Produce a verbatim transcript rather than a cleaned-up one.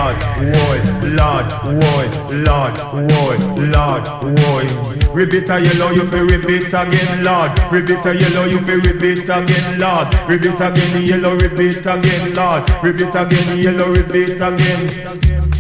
Lord, woy, Lord, woy, Lord, woy, Lord, woy. Ribbit a yellow, you fi ribbit again, Lord. Ribbit a yellow, you fi ribbit again, Lord. Ribbit again, yellow, ribbit again, Lord. Ribbit again, yellow, ribbit again.